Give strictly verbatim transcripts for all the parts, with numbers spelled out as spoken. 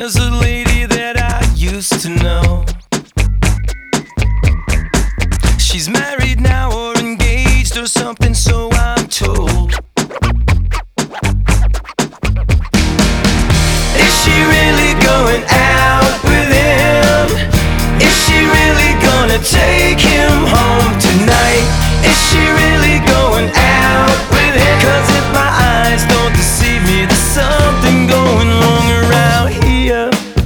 There's a lady that I used to know. She's married now or engaged or something, so I'm told. Is she really going out with him? Is she really gonna take him home tonight? Is she really going out with him? 'Cause if my eyes don't deceive me, there's something going wrong around here.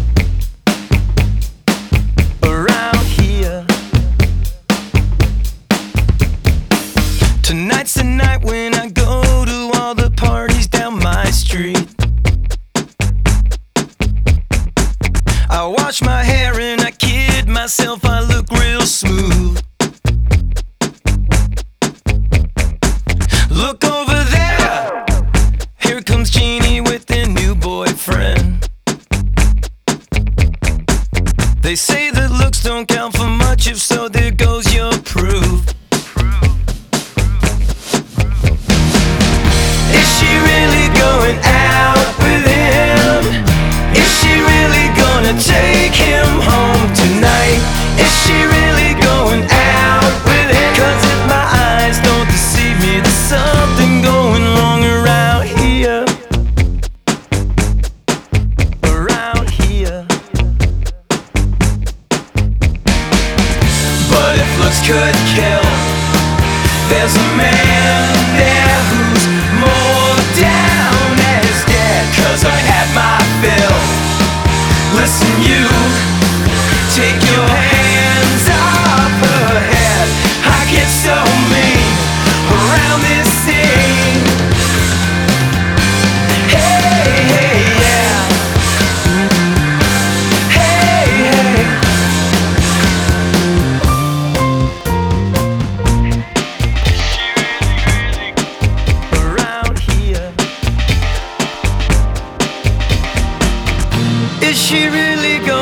Around here. Tonight's the night when I go to all the parties down my street. I wash my hair and I kid myself, I look real smooth. Look over there, here comes Jeannie with their new boyfriend. They say that looks don't count for much, if so, there goes your proof. Is she really going out with him? Is she really gonna take him home tonight? Is she really going out with him? 'Cause if my eyes don't deceive me, there's something going wrong around here. Around here. But if looks could kill, there's a man there who's more down as dead. 'Cause I had my fill. Listen, you, take your hands off her head. I get so mean around this scene. Hey, hey, yeah. Hey, hey. Around here. Is she really going